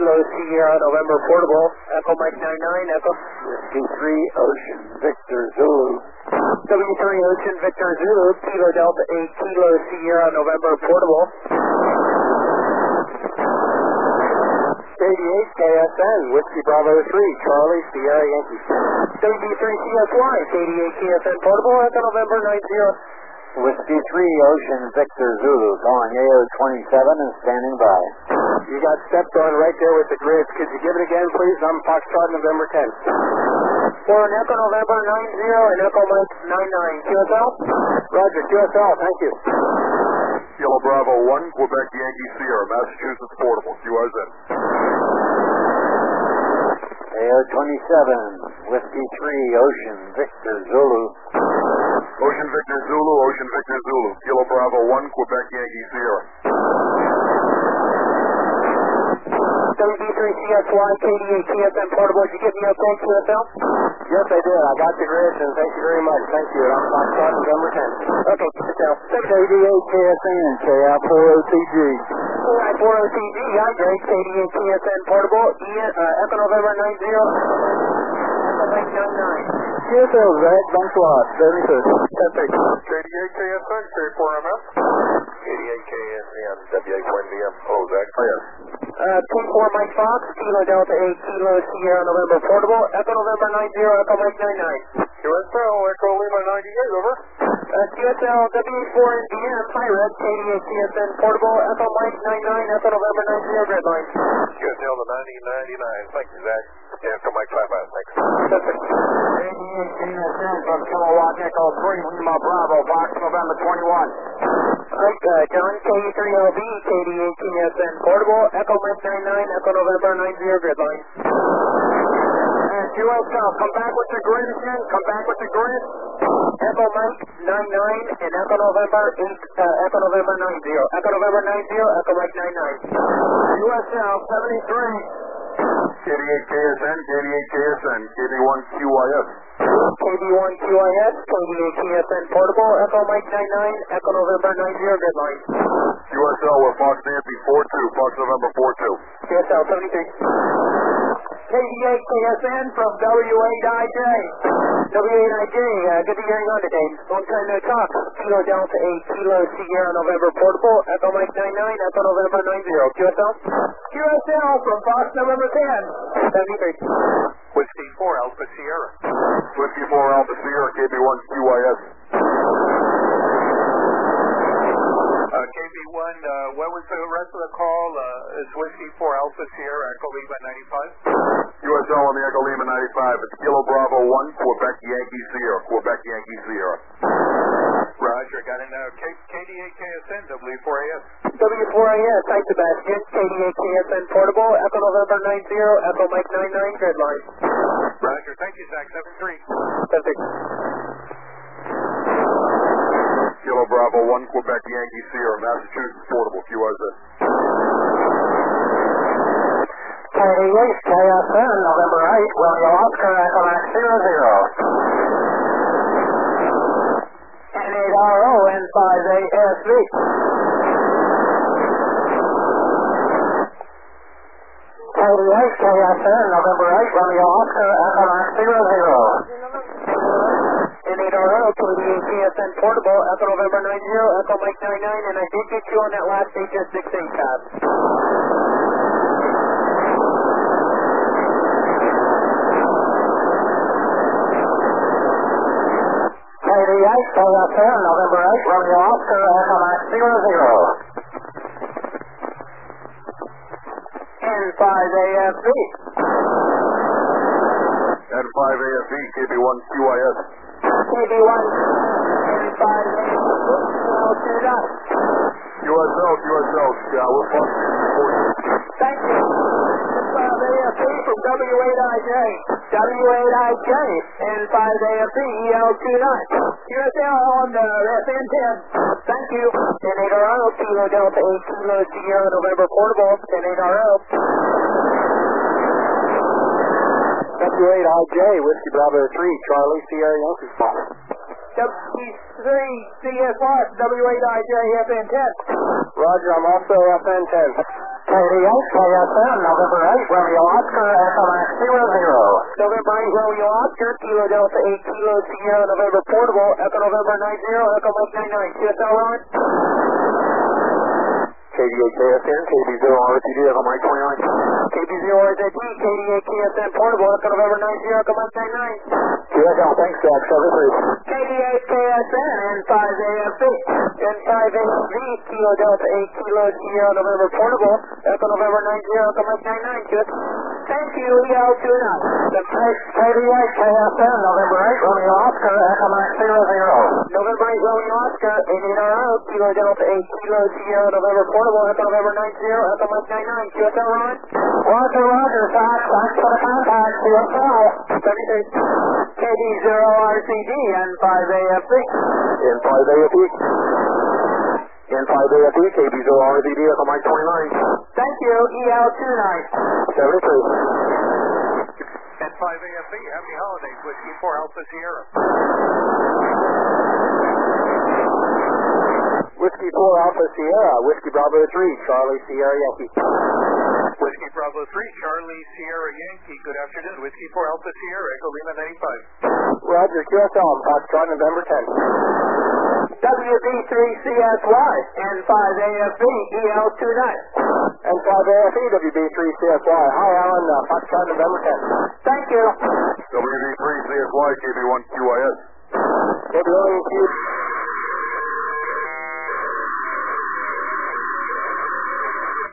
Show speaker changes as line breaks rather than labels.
Kilo Sierra November Portable, Echo Mike 99, Echo.
Whiskey 3 Ocean Victor Zulu.
W3 Ocean Victor Zulu, Kilo Delta 8 Kilo Sierra November Portable.
KD8 KSN, Whiskey Bravo 3, Charlie Sierra Yankee.
WD3 CSY, KD8 KSN Portable, Echo November 90.
Whiskey 3 Ocean Victor Zulu, calling AO 27 and standing by.
You got stepped on right there with the grids. Could you give it again, please? I'm Foxtrot November 10. For an Echo November 90 and Echo Mike 99. QSL?
Roger, QSL, thank you.
Kilo Bravo 1, Quebec Yankee Sierra, Massachusetts Portable, QRZ.
AO 27, Whiskey 3 Ocean Victor Zulu.
Ocean Victor Zulu, Ocean Victor Zulu, Kilo Bravo 1, Quebec Yankee Sierra.
WD3 CSY, KD8 TSN Portable, did you get me okay, QSL?
Yes, I did. I got the grids, and thank you very much. Thank you. I'm Foxtrot November 10.
Okay, QSL.
KD8 KSN, KI40TG.
Alright, 40TG, hi, Greg, KD8 TSN Portable, Echo November 90, Echo Mike 99.
QSL, Zach, thanks a lot. 75th.
Perfect.
KD8 KSN, K4MS. KD8 KSN, WA1VM. Hello, Zach. Oh, yes.
P4 Mike Fox, Kilo Delta 8 Kilo Sierra November Portable, Echo November 90, Echo Mike 99.
QSL, Echo Lima 98, over.
QSL W4 NDM, Pirate, KD8 TSN Portable, Echo Mike 99, Echo November 90, grid line.
QSL to 9099, thank you, Zach. Echo Mike 55, thanks.
Perfect.
KD8 KSN from Kilowatt Echo 3, Lima Bravo, Fox November 21.
Alright, John, K3LB, KD8 TSN Portable, Echo Mike 99, Echo November 90, grid line.
And QSL, come back with the grid again. Come back with the grid.
Echo Mike 99 and Echo November 8, Echo November 90. Echo November 90, Echo Mike 99.
QSL 73.
KD8 KSN, KD8 KSN, KB1 QYS.
KB1 QIS, KD8 TSN Portable, Echo Mike 99, Echo November 90, grid line.
QSL with Fox Nancy 42, Fox November 42.
QSL 73.
KD8 KSN from W8IJ.
W8IJ, good to hear you on today. Long time no talk. Kilo Delta 8, Kilo Sierra November Portable, Echo Mike 99, Echo November 90. QSL?
QSL from Fox November 10.
73.
Whiskey 4 Alpha Sierra. Whiskey 4 Alpha Sierra, KB1 QYS. KB1, what was the rest of the call? Is Whiskey 4 Alpha Sierra, Echo Lima 95? USL on the Echo Lima 95. It's Kilo Bravo 1, Quebec Yankee Sierra. Quebec Yankee Sierra. Roger, got it now. KD8 KSN, W4AS.
W4AS, hi Sebastian, KD8 KSN Portable, Echo November 90, Echo Mike 99, grid line.
Roger, thank you, Zach 73.
Perfect.
Kilo Bravo 1, Quebec Yankee Sierra, Massachusetts Portable, QRZ.
KD8 KSN, November 8, Romeo Oscar, Echo Max 00. N8RO, N5ASV. KD8 KSN, November 8, Romeo Oscar, Echo Max 00.
N8RO, KD8 TSN Portable, Echo November 90, Echo Mike 99, and I did get you on that last HS68 tab.
KD8 KSN, November 8, Romeo Oscar, Echo Max 00. N5AFB.
N5AFB, KB1 QIS.
KB1, N5AFB,
QSL, we're fucking
Thank you. N5AFB from W8IJ. W8IJ, N5AFB, EL29. QSL on the FN10. Thank you.
N8RO, Kilo Delta 8, Kilo Sierra November Portable, N8RO.
W8IJ, Whiskey Bravo 3, Charlie Sierra Yankee.
W3 CSY, W8IJ, FN10.
Roger, I'm also FN10.
KD8, KSN, November 8, Romeo Oscar, Echo Max 00.
November 8, Romeo Oscar, Kilo Delta 8, Kilo Sierra, November Portable, Echo November 90, Echo Mike 99. QSL Ron?
KD8, KSN, KB0, RTD, Echo Mike 29.
KB0 RZD, KD8, KSN Portable, Echo November 90, Echo Mike 99.
QSL, thanks, Jack, 73.
KD8, KSN, N5AFV. N5AFV, Kilo Delta 8, Kilo Sierra, November Portable, Echo November 90, Echo Mike 99. QSL. Thank you, EL29.
KD8, KSN, November 8, Romeo Oscar, Echo Max 00.
November 8, Romeo Oscar, 88RO, Kilo Delta 8, Kilo Sierra, November Portable, Echo November 90, Echo Mike 99. QSL Ron?
Roger, Fox, thanks for the contact, QSL.
73. KD0 RCD, N5AFV.
N5AFE. N5AFE, KB0 RDD, Echo Mike 29.
Thank you, EL29.
73.
N5AFE, happy holidays, Whiskey 4 Alpha Sierra.
Whiskey 4 Alpha Sierra, Whiskey Bravo 3, Charlie Sierra Yankee.
Whiskey Bravo 3, Charlie Sierra Yankee, good afternoon. Whiskey 4 Alpha Sierra, Echo Lima 95.
Roger, QSL, Foxtrot, November 10.
WB3CSY, N5AFV, EL29.
N5AFE, WB3CSY. Hi, Alan, Foxtrot, November 10.
Thank you.
WB3 CSY, KB1QIS.
KB1Q.